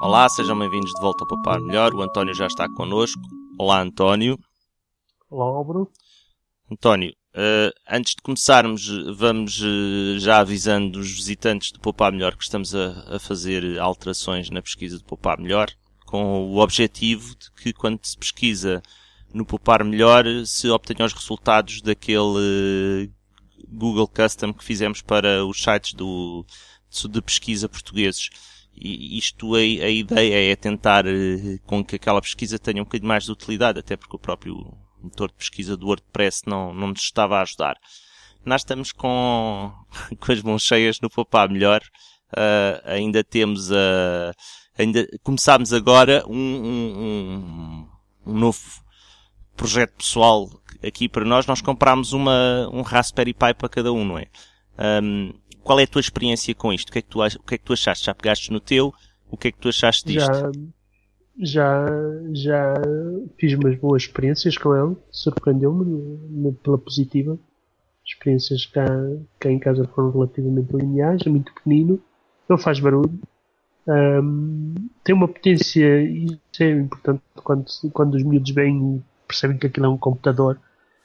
Olá, sejam bem-vindos de volta ao Poupar Melhor. O António já está connosco. Olá, António. Olá, Bruno. António, antes de começarmos, vamos já avisando os visitantes do Poupar Melhor que estamos a fazer alterações na pesquisa do Poupar Melhor, com o objetivo de que quando se pesquisa no Poupar Melhor se obtenham os resultados daquele Google Custom que fizemos para os sites de pesquisa portugueses. E isto, a ideia é tentar com que aquela pesquisa tenha um bocadinho mais de utilidade, até porque o próprio motor de pesquisa do WordPress não nos estava a ajudar. Nós estamos com as mãos cheias no Poupar Melhor. Ainda temos ainda começámos agora um novo projeto pessoal aqui para nós. Nós comprámos um Raspberry Pi para cada um, não é? Qual é a tua experiência com isto? O que é que tu achaste? Já pegaste no teu? O que é que tu achaste disto? Já fiz umas boas experiências com ele. Surpreendeu-me pela positiva. Experiências cá em casa foram relativamente lineares. É muito pequenino. Não faz barulho. Tem uma potência, e isso é importante quando os miúdos vêm e percebem que aquilo é um computador.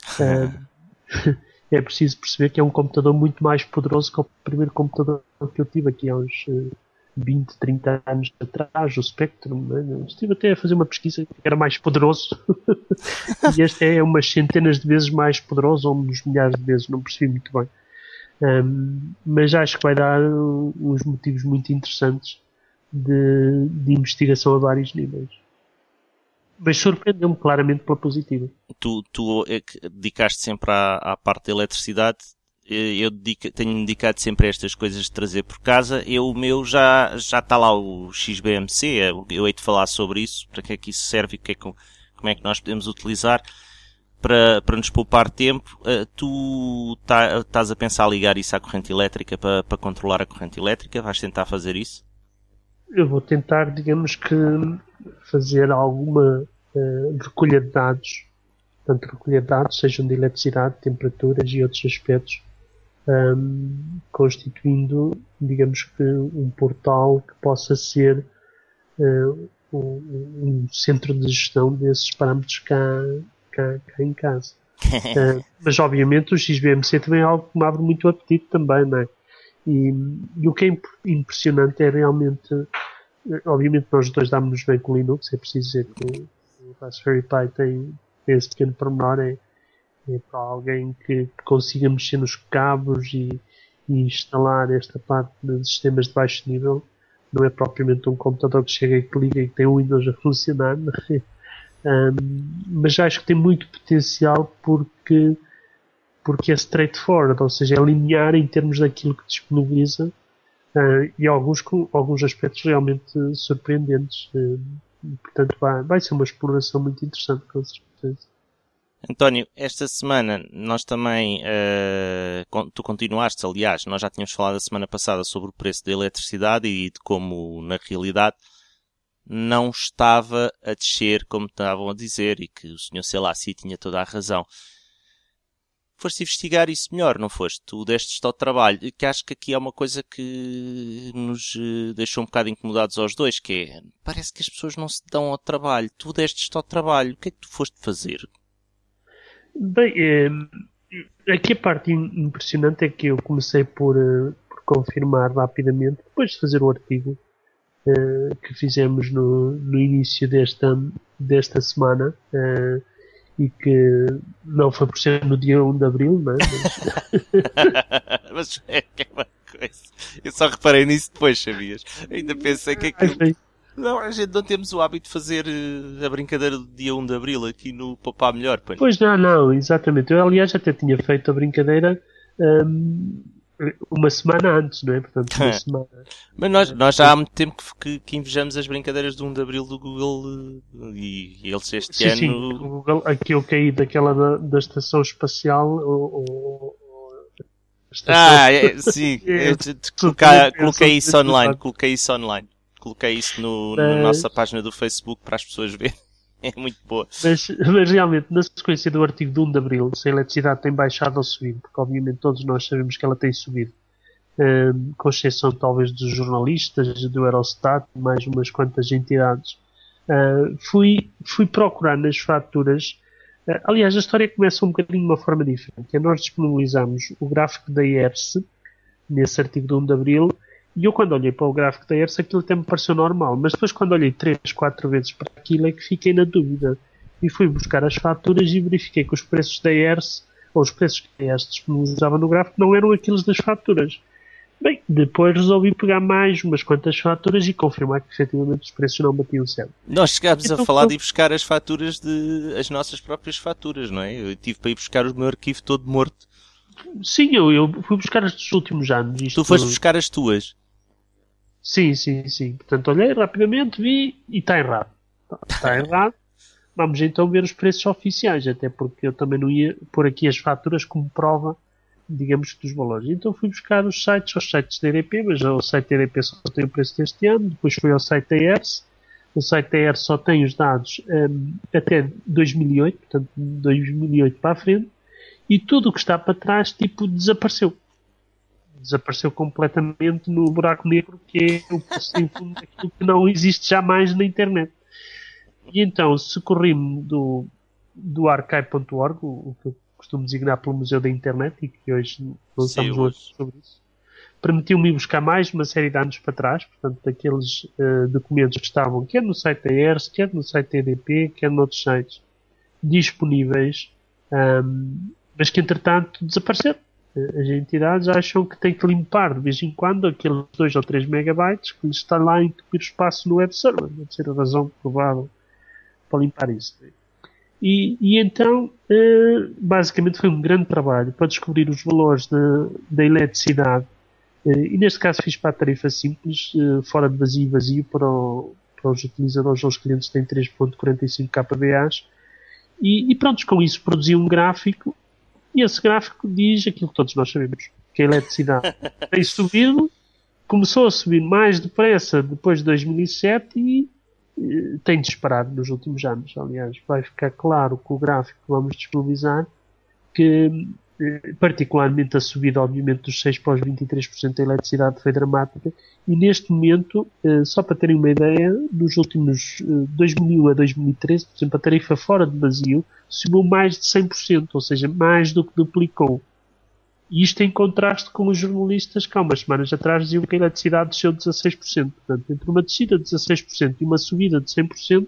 É preciso perceber que é um computador muito mais poderoso que o primeiro computador que eu tive aqui há uns 20, 30 anos atrás, o Spectrum. Né? Estive até a fazer uma pesquisa que era mais poderoso. E este é umas centenas de vezes mais poderoso, ou uns milhares de vezes, não percebi muito bem. Mas acho que vai dar uns motivos muito interessantes de investigação a vários níveis. Mas surpreendeu-me claramente pela positiva. Tu dedicaste sempre à parte da eletricidade. Eu tenho-me dedicado sempre a estas coisas de trazer por casa. O meu já está lá o XBMC. Eu hei de falar sobre isso, para que é que isso serve e como é que nós podemos utilizar para nos poupar tempo. Tu estás a pensar ligar isso à corrente elétrica para controlar a corrente elétrica? Vais tentar fazer isso? Eu vou tentar, digamos que, fazer alguma recolha de dados, portanto recolha de dados, sejam de eletricidade, temperaturas e outros aspectos, constituindo, digamos que, um portal que possa ser um centro de gestão desses parâmetros cá em casa. Mas obviamente o XBMC também é algo que me abre muito o apetite também, não é? E o que é impressionante é realmente, obviamente nós dois damos-nos bem com o Linux, é preciso dizer que o Raspberry Pi tem esse pequeno pormenor, é para alguém que consiga mexer nos cabos e instalar esta parte de sistemas de baixo nível. Não é propriamente um computador que chega e que liga e que tem o Windows a funcionar, mas acho que tem muito potencial porque é straightforward, ou seja, é linear em termos daquilo que disponibiliza, e alguns aspectos realmente surpreendentes. Portanto, vai ser uma exploração muito interessante, com certeza. António, esta semana nós também, tu continuaste, aliás, nós já tínhamos falado a semana passada sobre o preço da eletricidade e de como, na realidade, não estava a descer como estavam a dizer e que o Sr. Selassie tinha toda a razão. Foste investigar isso melhor, não foste? Tu deste-te ao trabalho, que acho que aqui é uma coisa que nos deixou um bocado incomodados aos dois, que é, parece que as pessoas não se dão ao trabalho. Tu deste-te ao trabalho, o que é que tu foste fazer? Bem, aqui a parte impressionante é que eu comecei por confirmar rapidamente, depois de fazer o artigo que fizemos no início desta semana, e que não foi por ser no dia 1 de Abril, não é? Mas é uma coisa. Eu só reparei nisso depois, sabias? Ainda pensei que aquilo... Não, a gente não temos o hábito de fazer a brincadeira do dia 1 de Abril aqui no Poupar Melhor, pô. Pois não, exatamente. Eu, aliás, até tinha feito a brincadeira uma semana antes, não é? Portanto, uma semana. Mas nós já há muito tempo que invejamos as brincadeiras do 1 de Abril do Google e eles este ano... Sim, o Google, aqui eu caí daquela da estação espacial sim, coloquei isso online. Coloquei isso na nossa página do Facebook para as pessoas verem. É muito boa. Mas realmente, na sequência do artigo de 1 de Abril, se a eletricidade tem baixado ou subido, porque obviamente todos nós sabemos que ela tem subido, com exceção talvez dos jornalistas, do Eurostat, mais umas quantas entidades. Fui procurar nas faturas. Aliás, a história começa um bocadinho de uma forma diferente. Nós disponibilizamos o gráfico da ERSE, nesse artigo de 1 de Abril, e eu quando olhei para o gráfico da ERSE aquilo até me pareceu normal, mas depois quando olhei 3, 4 vezes para aquilo é que fiquei na dúvida. E fui buscar as faturas e verifiquei que os preços da ERSE, ou os preços que a ERSE disponibilizava no gráfico, não eram aqueles das faturas. Bem, depois resolvi pegar mais umas quantas faturas e confirmar que efetivamente os preços não batiam certo. Nós chegámos a falar de ir buscar as faturas as nossas próprias faturas, não é? Eu tive para ir buscar o meu arquivo todo morto. Sim, eu fui buscar as dos últimos anos. Tu foste buscar as tuas? Sim. Portanto, olhei rapidamente, vi e está errado. Está errado. Vamos então ver os preços oficiais, até porque eu também não ia pôr aqui as faturas como prova, digamos, dos valores. Então fui buscar os sites da EDP, mas o site da EDP só tem o preço deste ano. Depois fui ao site da ERSE. O site da ERSE só tem os dados até 2008, portanto 2008 para a frente. E tudo o que está para trás, desapareceu. Desapareceu completamente no buraco negro que é o sem fundo daquilo que não existe jamais na internet. E então, socorri-me do archive.org, o que eu costumo designar pelo Museu da Internet, e que hoje lançamos um artigo sobre isso. Permitiu-me ir buscar mais uma série de anos para trás, portanto, daqueles documentos que estavam, quer no site da ERSE, quer no site da EDP, quer noutros sites disponíveis, mas que, entretanto, desapareceram. As entidades acham que têm que limpar de vez em quando aqueles 2 ou 3 megabytes que lhes está lá a entupir o espaço no web server. Deve ser a razão provável para limpar isso. E então, basicamente foi um grande trabalho para descobrir os valores da eletricidade. E neste caso fiz para a tarifa simples, fora de vazio e vazio, para os utilizadores ou os clientes que têm 3.45 kVA. E pronto, com isso produzi um gráfico. E esse gráfico diz aquilo que todos nós sabemos, que a eletricidade tem subido, começou a subir mais depressa depois de 2007 e tem disparado nos últimos anos. Aliás, vai ficar claro com o gráfico que vamos disponibilizar que, particularmente, a subida, obviamente, dos 6 para os 23% da eletricidade foi dramática. E neste momento, só para terem uma ideia, nos últimos 2001 a 2013, por exemplo, a tarifa fora de vazio subiu mais de 100%, ou seja, mais do que duplicou. E isto em contraste com os jornalistas que há umas semanas atrás diziam que a eletricidade desceu 16%. Portanto, entre uma descida de 16% e uma subida de 100%,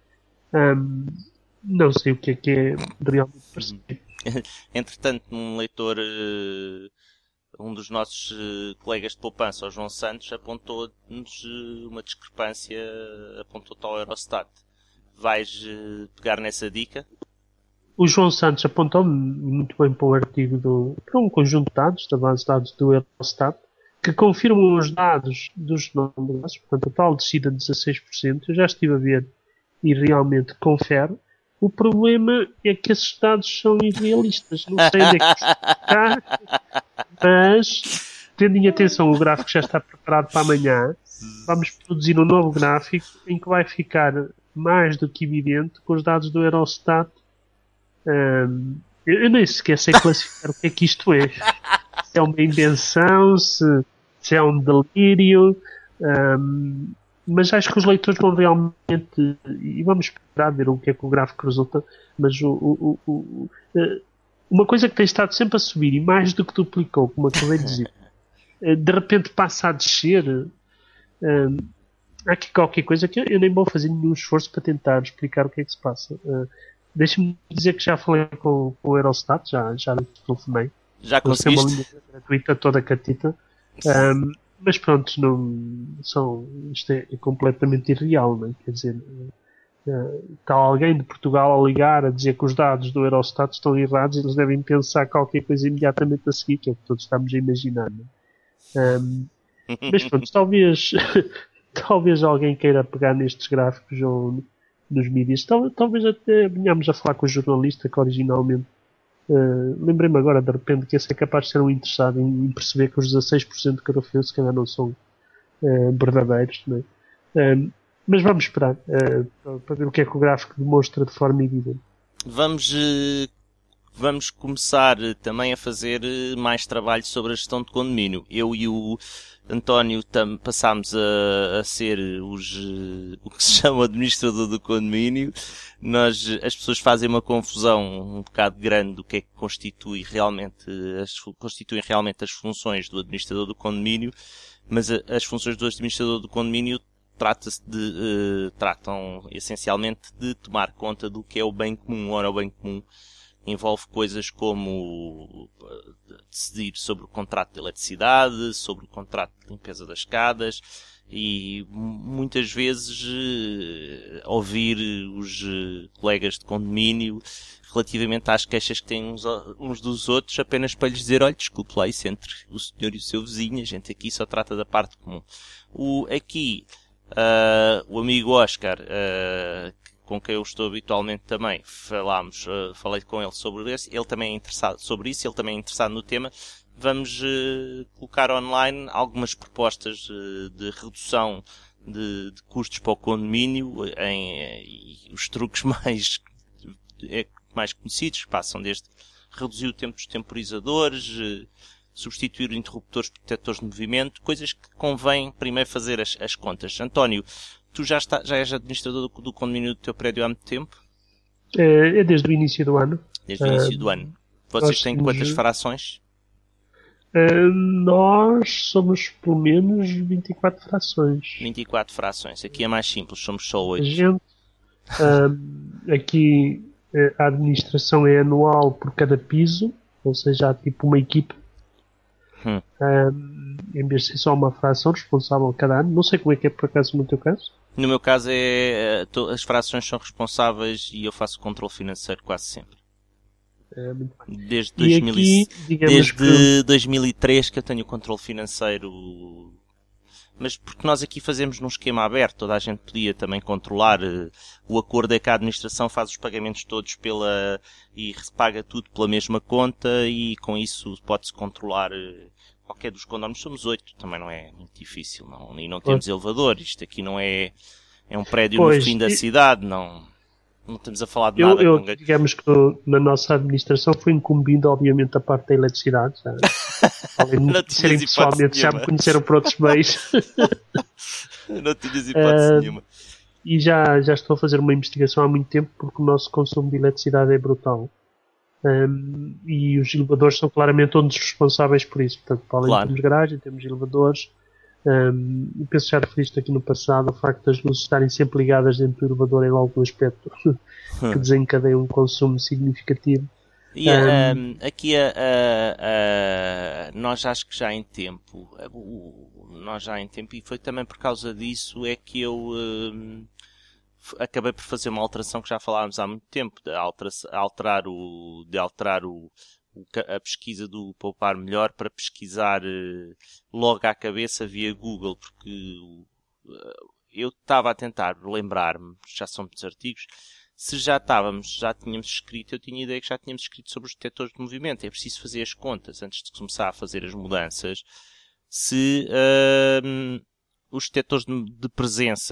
não sei o que é realmente parecido. Entretanto, um leitor, um dos nossos colegas de poupança, o João Santos, apontou-nos uma discrepância, apontou-te ao Eurostat. Vais pegar nessa dica? O João Santos apontou-me muito bem para o artigo para um conjunto de dados, da base de dados do Eurostat, que confirmam os dados dos números, portanto a tal descida de 16%, eu já estive a ver e realmente confere. O problema é que esses dados são irrealistas, não sei onde é que está, mas tendo em atenção o gráfico já está preparado para amanhã, vamos produzir um novo gráfico em que vai ficar mais do que evidente com os dados do Eurostat. Eu nem sequer sei classificar o que é que isto é. Se é uma invenção, se é um delírio, mas acho que os leitores vão realmente, e vamos esperar ver o que é que o gráfico resulta, mas uma coisa que tem estado sempre a subir e mais do que duplicou, como acabei de dizer, de repente passa a descer. Há aqui qualquer coisa que eu nem vou fazer nenhum esforço para tentar explicar o que é que se passa. Deixa-me dizer que já falei com o Eurostat, já lhe telefonei. Já conseguiste? Uma linha gratuita toda catita. Mas pronto, isto é completamente irreal, não é? Quer dizer, está alguém de Portugal a ligar a dizer que os dados do Eurostat estão errados e eles devem pensar qualquer coisa imediatamente a seguir, que é o que todos estamos a imaginar, não é? Mas pronto, talvez alguém queira pegar nestes gráficos ou nos mídias. Talvez até venhamos a falar com o jornalista que originalmente lembrei-me agora de repente que esse é capaz de ser um interessado em perceber que os 16% que eu referi se calhar não são verdadeiros, não é? Mas vamos esperar para ver o que é que o gráfico demonstra de forma evidente. Vamos vamos começar também a fazer mais trabalho sobre a gestão de condomínio. Eu e o António passámos a ser o que se chama administrador do condomínio. As pessoas fazem uma confusão um bocado grande do que é que constituem realmente as funções do administrador do condomínio, mas as funções do administrador do condomínio tratam essencialmente de tomar conta do que é o bem comum. Ora, o bem comum envolve coisas como decidir sobre o contrato de eletricidade, sobre o contrato de limpeza das escadas e muitas vezes ouvir os colegas de condomínio relativamente às queixas que têm uns dos outros, apenas para lhes dizer: olha, desculpe lá, isso entre o senhor e o seu vizinho, a gente aqui só trata da parte comum. O amigo Oscar, com quem eu estou habitualmente também, falei com ele sobre isso, ele também é interessado sobre isso, ele também é interessado no tema. Vamos colocar online algumas propostas de redução de custos para o condomínio, e os truques mais conhecidos, que passam desde reduzir o tempo dos temporizadores, substituir interruptores por detectores de movimento, coisas que convém primeiro fazer as contas. António, tu já és administrador do condomínio do teu prédio há muito tempo? É desde o início do ano. Desde o início do ano. Vocês têm quantas frações? Nós somos pelo menos 24 frações. 24 frações. Aqui é mais simples, somos só 8. Aqui a administração é anual por cada piso, ou seja, há tipo uma equipe. Em vez de ser só uma fração responsável cada ano. Não sei como é que é por acaso no teu caso. No meu caso as frações são responsáveis e eu faço o controle financeiro quase sempre. Desde 2003 que eu tenho o controle financeiro, mas porque nós aqui fazemos num esquema aberto, toda a gente podia também controlar. O acordo é que a administração faz os pagamentos todos e paga tudo pela mesma conta, e com isso pode-se controlar qualquer dos condomínios. Somos 8, também não é muito difícil, e não temos elevador. Isto aqui não é um prédio no fim da cidade, não estamos a falar de nada. Digamos que na nossa administração foi incumbindo, obviamente, a parte da eletricidade. Além de conhecerem pessoalmente, já me conheceram por outros meios. Não tinhas hipótese nenhuma. E já estou a fazer uma investigação há muito tempo, porque o nosso consumo de eletricidade é brutal. E os elevadores são claramente um dos responsáveis por isso. Portanto, para além de termos garagem, temos elevadores. Penso que já referiste aqui no passado o facto das luzes estarem sempre ligadas dentro do elevador é logo um aspecto que desencadeia um consumo significativo. E aqui nós acho que já em tempo, e foi também por causa disso é que eu acabei por fazer uma alteração que já falávamos há muito tempo, de alterar a pesquisa do Poupar Melhor para pesquisar logo à cabeça via Google, porque eu estava a tentar lembrar-me, já são muitos artigos, se já tínhamos escrito, eu tinha ideia que já tínhamos escrito sobre os detectores de movimento. É preciso fazer as contas antes de começar a fazer as mudanças, se os detectores de presença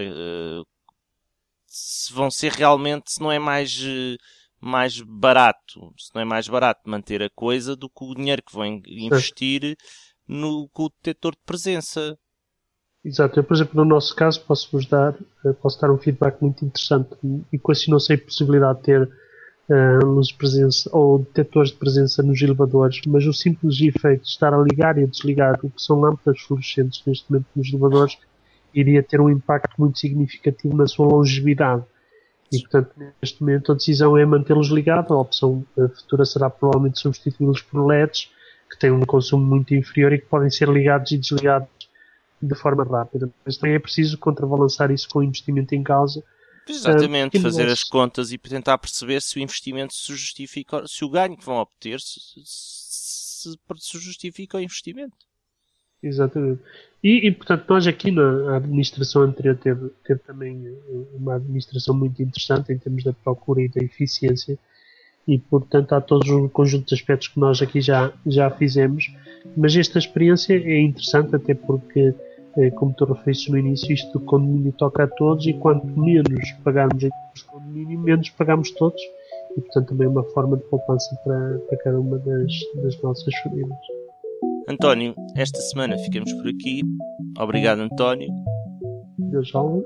se vão ser realmente, se não é mais barato manter a coisa do que o dinheiro que vão investir com o detector de presença. Exato. Eu, por exemplo, no nosso caso, posso dar um feedback muito interessante, e com assim não sei a possibilidade de ter luzes de presença ou detectores de presença nos elevadores, mas o simples efeito de estar a ligar e a desligar o que são lâmpadas fluorescentes neste momento nos elevadores iria ter um impacto muito significativo na sua longevidade. E, portanto, neste momento a decisão é mantê-los ligados. A opção futura será provavelmente substituí-los por LEDs, que têm um consumo muito inferior e que podem ser ligados e desligados de forma rápida. Mas também é preciso contrabalançar isso com o investimento em causa. Exatamente, fazer as contas e tentar perceber se o investimento se justifica, se o ganho que vão obter se justifica o investimento. Exatamente. E portanto, nós aqui na administração anterior teve também uma administração muito interessante em termos da procura e da eficiência, e portanto há todo um conjunto de aspectos que nós aqui já fizemos, mas esta experiência é interessante até porque, como tu referiste no início, isto do condomínio toca a todos, e quanto menos pagarmos em condomínio, menos pagamos todos, e portanto também é uma forma de poupança para cada uma das nossas famílias. António, esta semana ficamos por aqui. Obrigado, António. Deus salve.